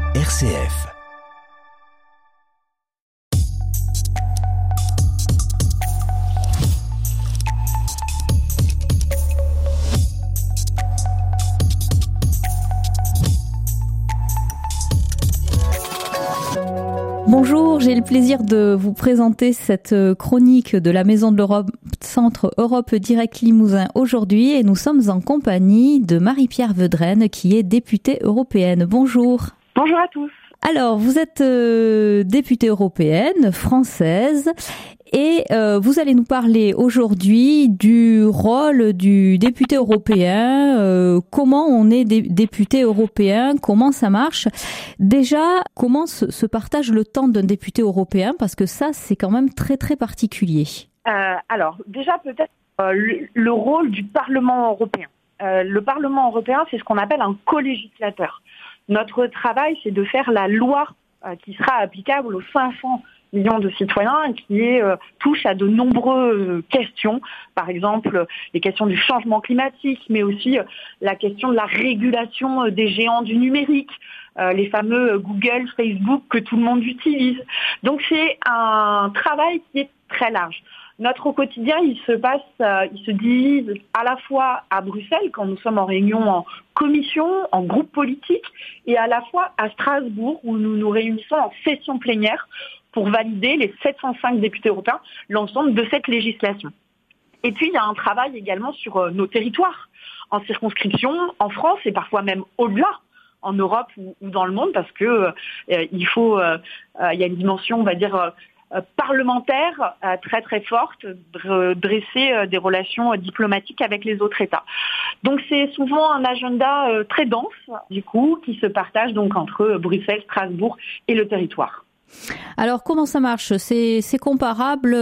RCF. Bonjour, j'ai le plaisir de vous présenter cette chronique de la Maison de l'Europe, Centre Europe Direct Limousin aujourd'hui et nous sommes en compagnie de Marie-Pierre Vedrenne qui est députée européenne. Bonjour. Bonjour à tous. Alors, vous êtes députée européenne, française, et vous allez nous parler aujourd'hui du rôle du député européen, comment on est député européen, comment ça marche. Déjà, comment se partage le temps d'un député européen, parce que ça, c'est quand même très très particulier. Alors, déjà peut-être le rôle du Parlement européen. Le Parlement européen, c'est ce qu'on appelle un co-législateur. Notre travail, c'est de faire la loi qui sera applicable aux 500 millions de citoyens qui touche à de nombreuses questions. Par exemple, les questions du changement climatique, mais aussi la question de la régulation des géants du numérique, les fameux Google, Facebook que tout le monde utilise. Donc c'est un travail qui est très large. Notre quotidien, il se divise à la fois à Bruxelles, quand nous sommes en réunion en commission, en groupe politique, et à la fois à Strasbourg, où nous nous réunissons en session plénière pour valider, les 705 députés européens, l'ensemble de cette législation. Et puis, il y a un travail également sur nos territoires, en circonscription, en France, et parfois même au-delà, en Europe ou dans le monde, parce que il y a une dimension, on va dire, parlementaire très très forte, dresser des relations diplomatiques avec les autres États. Donc c'est souvent un agenda très dense, du coup, qui se partage donc entre Bruxelles, Strasbourg et le territoire. Alors comment ça marche ? C'est comparable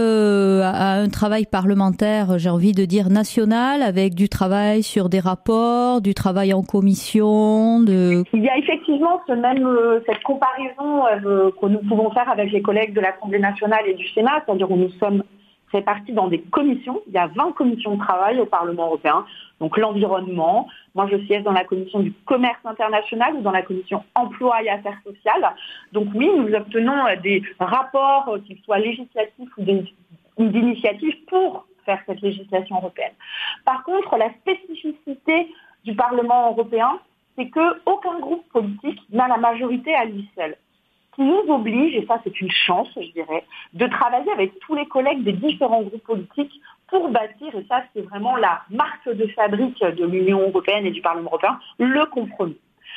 à un travail parlementaire, j'ai envie de dire national, avec du travail sur des rapports, du travail en commission. Il y a effectivement cette comparaison que nous pouvons faire avec les collègues de l'Assemblée nationale et du Sénat, c'est-à-dire où nous sommes répartis dans des commissions. Il y a 20 commissions de travail au Parlement européen, donc l'environnement. Moi, je siège dans la commission du commerce international ou dans la commission emploi et affaires sociales. Donc oui, nous obtenons des rapports, qu'ils soient législatifs ou d'initiatives, pour faire cette législation européenne. Par contre, la spécificité du Parlement européen, c'est qu'aucun groupe politique n'a la majorité à lui seul. Qui nous oblige, et ça c'est une chance, je dirais, de travailler avec tous les collègues des différents groupes politiques pour bâtir, et ça c'est vraiment la marque de fabrique de l'Union européenne et du Parlement européen, le compromis.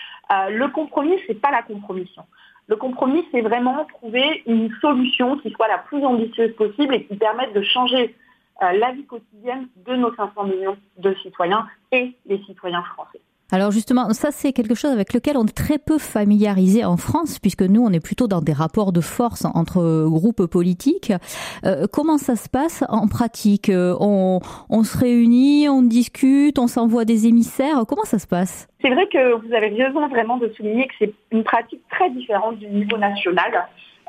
Le compromis, c'est pas la compromission. Le compromis, c'est vraiment trouver une solution qui soit la plus ambitieuse possible et qui permette de changer la vie quotidienne de nos 500 millions de citoyens et des citoyens français. Alors justement, ça c'est quelque chose avec lequel on est très peu familiarisé en France, puisque nous on est plutôt dans des rapports de force entre groupes politiques. Comment ça se passe en pratique ? On se réunit, on discute, on s'envoie des émissaires. Comment ça se passe ? C'est vrai que vous avez raison vraiment de souligner que c'est une pratique très différente du niveau national.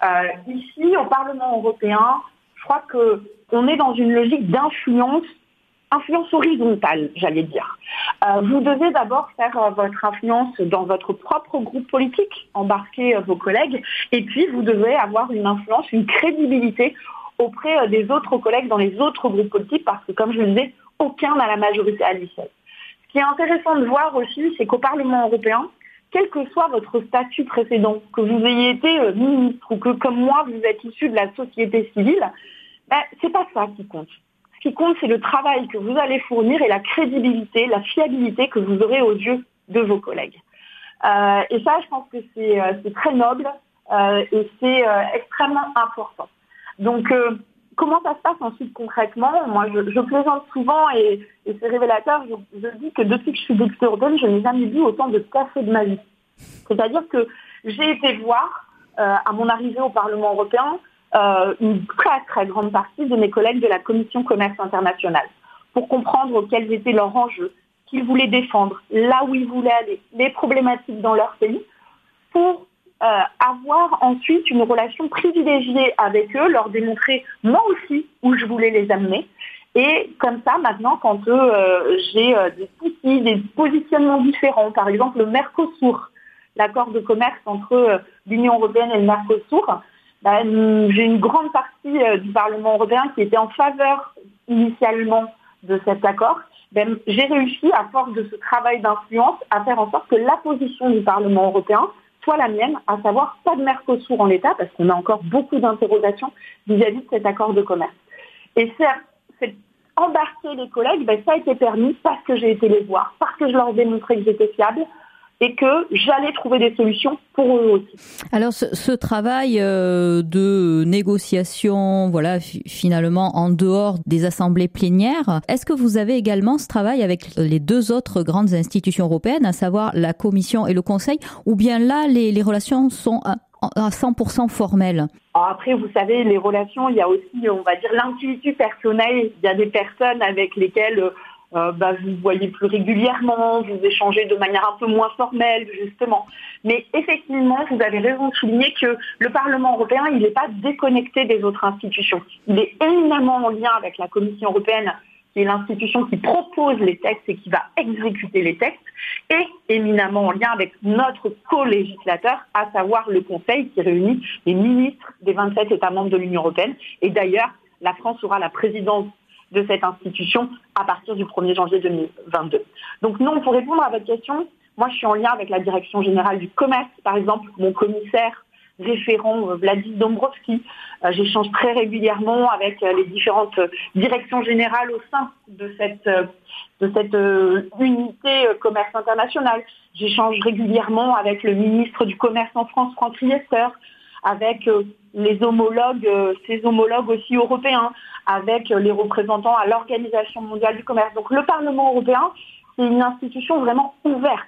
Ici, au Parlement européen, je crois qu'on est dans une logique d'influence horizontale, j'allais dire. Vous devez d'abord faire votre influence dans votre propre groupe politique, embarquer vos collègues, et puis vous devez avoir une influence, une crédibilité auprès des autres collègues dans les autres groupes politiques, parce que, comme je le disais, aucun n'a la majorité à lui seul. Ce qui est intéressant de voir aussi, c'est qu'au Parlement européen, quel que soit votre statut précédent, que vous ayez été ministre ou que, comme moi, vous êtes issu de la société civile, c'est pas ça qui compte. Ce qui compte, c'est le travail que vous allez fournir et la crédibilité, la fiabilité que vous aurez aux yeux de vos collègues. Et ça, je pense que c'est très noble et c'est extrêmement important. Donc, comment ça se passe ensuite concrètement ? Moi, je plaisante souvent et c'est révélateur. Je dis que depuis que je suis députée européenne, je n'ai jamais vu autant de café de ma vie. C'est-à-dire que j'ai été voir, à mon arrivée au Parlement européen, une très très grande partie de mes collègues de la commission commerce international pour comprendre quels étaient leurs enjeux, qu'ils voulaient défendre, là où ils voulaient aller, les problématiques dans leur pays, pour avoir ensuite une relation privilégiée avec eux, leur démontrer moi aussi où je voulais les amener. Et comme ça, maintenant, quand j'ai des soucis, des positionnements différents, par exemple le Mercosur, l'accord de commerce entre l'Union européenne et le Mercosur, j'ai une grande partie du Parlement européen qui était en faveur initialement de cet accord. J'ai réussi, à force de ce travail d'influence, à faire en sorte que la position du Parlement européen soit la mienne, à savoir pas de Mercosur en l'état, parce qu'on a encore beaucoup d'interrogations vis-à-vis de cet accord de commerce. Et c'est embarquer les collègues, ça a été permis parce que j'ai été les voir, parce que je leur ai démontré que j'étais fiable et que j'allais trouver des solutions pour eux aussi. Alors ce travail de négociation, finalement en dehors des assemblées plénières, est-ce que vous avez également ce travail avec les deux autres grandes institutions européennes, à savoir la Commission et le Conseil, ou bien là les relations sont à 100% formelles? Alors après, vous savez, les relations, il y a aussi, on va dire, l'intuition personnelle. Il y a des personnes avec lesquelles vous voyez plus régulièrement, vous échangez de manière un peu moins formelle, justement. Mais effectivement, vous avez raison de souligner que le Parlement européen, il n'est pas déconnecté des autres institutions. Il est éminemment en lien avec la Commission européenne, qui est l'institution qui propose les textes et qui va exécuter les textes, et éminemment en lien avec notre co-législateur, à savoir le Conseil, qui réunit les ministres des 27 États membres de l'Union européenne. Et d'ailleurs, la France aura la présidence de cette institution à partir du 1er janvier 2022. Donc non, pour répondre à votre question, moi je suis en lien avec la Direction générale du commerce, par exemple, mon commissaire référent Vladimir Dombrovskis. J'échange très régulièrement avec les différentes directions générales au sein de cette unité commerce international. J'échange régulièrement avec le ministre du Commerce en France, Franck Riester, avec ses homologues aussi européens, avec les représentants à l'Organisation mondiale du commerce. Donc le Parlement européen, c'est une institution vraiment ouverte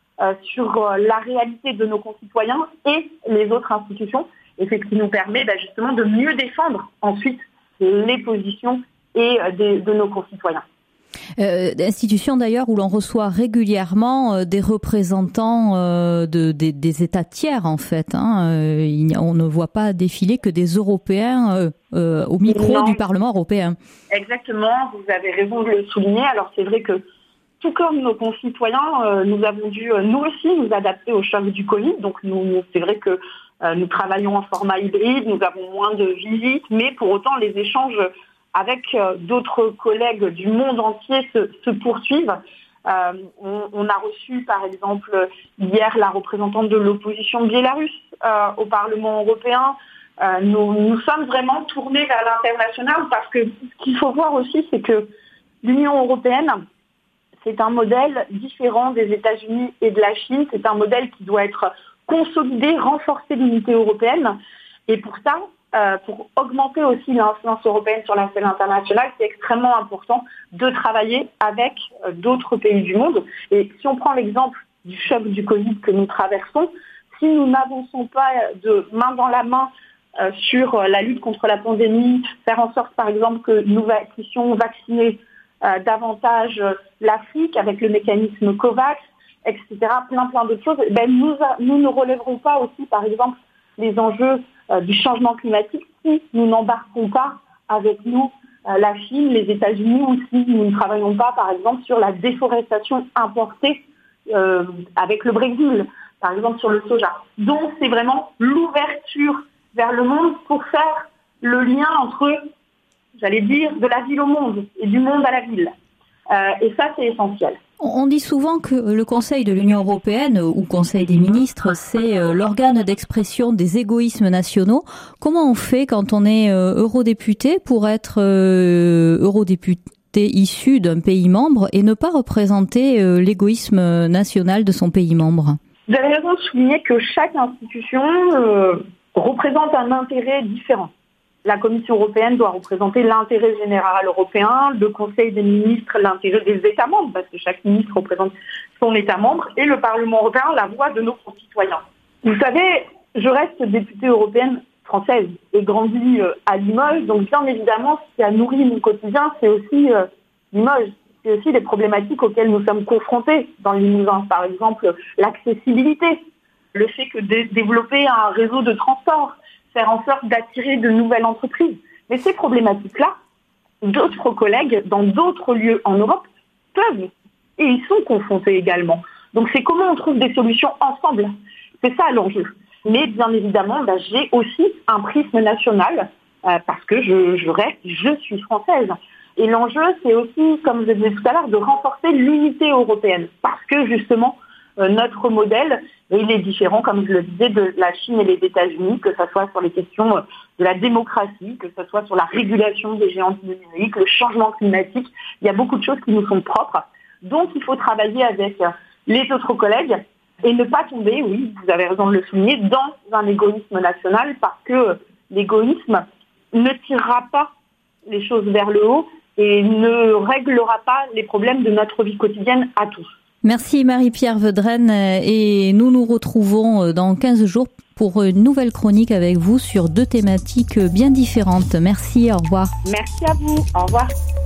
sur la réalité de nos concitoyens et les autres institutions. Et c'est ce qui nous permet justement de mieux défendre ensuite les positions de nos concitoyens. Institution d'ailleurs où l'on reçoit régulièrement des représentants des États tiers en fait. On ne voit pas défiler que des Européens au micro du Parlement européen. Exactement, vous avez raison de le souligner. Alors c'est vrai que tout comme nos concitoyens, nous avons dû nous aussi nous adapter au choc du Covid. Donc c'est vrai que nous travaillons en format hybride, nous avons moins de visites, mais pour autant les échanges avec d'autres collègues du monde entier se poursuivent. On a reçu, par exemple, hier, la représentante de l'opposition biélorusse au Parlement européen. Nous sommes vraiment tournés vers l'international parce que ce qu'il faut voir aussi, c'est que l'Union européenne, c'est un modèle différent des États-Unis et de la Chine. C'est un modèle qui doit être consolidé, renforcer l'unité européenne. Et pour ça, pour augmenter aussi l'influence européenne sur la scène internationale, c'est extrêmement important de travailler avec d'autres pays du monde. Et si on prend l'exemple du choc du Covid que nous traversons, si nous n'avançons pas de main dans la main sur la lutte contre la pandémie, faire en sorte par exemple que nous puissions vacciner davantage l'Afrique avec le mécanisme COVAX, etc., plein d'autres choses, nous ne relèverons pas aussi par exemple les enjeux du changement climatique si nous n'embarquons pas avec nous la Chine, les États-Unis, ou si nous ne travaillons pas, par exemple, sur la déforestation importée avec le Brésil, par exemple sur le soja. Donc, c'est vraiment l'ouverture vers le monde pour faire le lien entre, j'allais dire, de la ville au monde et du monde à la ville. Et ça, c'est essentiel. On dit souvent que le Conseil de l'Union européenne ou Conseil des ministres, c'est l'organe d'expression des égoïsmes nationaux. Comment on fait quand on est eurodéputé pour être eurodéputé issu d'un pays membre et ne pas représenter l'égoïsme national de son pays membre? Vous avez raison de souligner que chaque institution représente un intérêt différent. La Commission européenne doit représenter l'intérêt général européen, le Conseil des ministres l'intérêt des États membres, parce que chaque ministre représente son État membre, et le Parlement européen la voix de nos concitoyens. Vous savez, je reste députée européenne française et grandie à Limoges, donc bien évidemment, ce qui a nourri mon quotidien, c'est aussi Limoges. C'est aussi les problématiques auxquelles nous sommes confrontés dans le Limousin. Par exemple, l'accessibilité, le fait que développer un réseau de transport, faire en sorte d'attirer de nouvelles entreprises. Mais ces problématiques-là, d'autres collègues dans d'autres lieux en Europe peuvent, et ils sont confrontés également. Donc c'est comment on trouve des solutions ensemble. C'est ça l'enjeu. Mais bien évidemment, j'ai aussi un prisme national parce que je suis française. Et l'enjeu, c'est aussi, comme je le disais tout à l'heure, de renforcer l'unité européenne. Parce que justement, notre modèle, il est différent, comme je le disais, de la Chine et les États-Unis, que ce soit sur les questions de la démocratie, que ce soit sur la régulation des géants du numérique, le changement climatique. Il y a beaucoup de choses qui nous sont propres. Donc, il faut travailler avec les autres collègues et ne pas tomber, oui, vous avez raison de le souligner, dans un égoïsme national, parce que l'égoïsme ne tirera pas les choses vers le haut et ne réglera pas les problèmes de notre vie quotidienne à tous. Merci Marie-Pierre Vedrenne, et nous nous retrouvons dans 15 jours pour une nouvelle chronique avec vous sur 2 thématiques bien différentes. Merci, au revoir. Merci à vous, au revoir.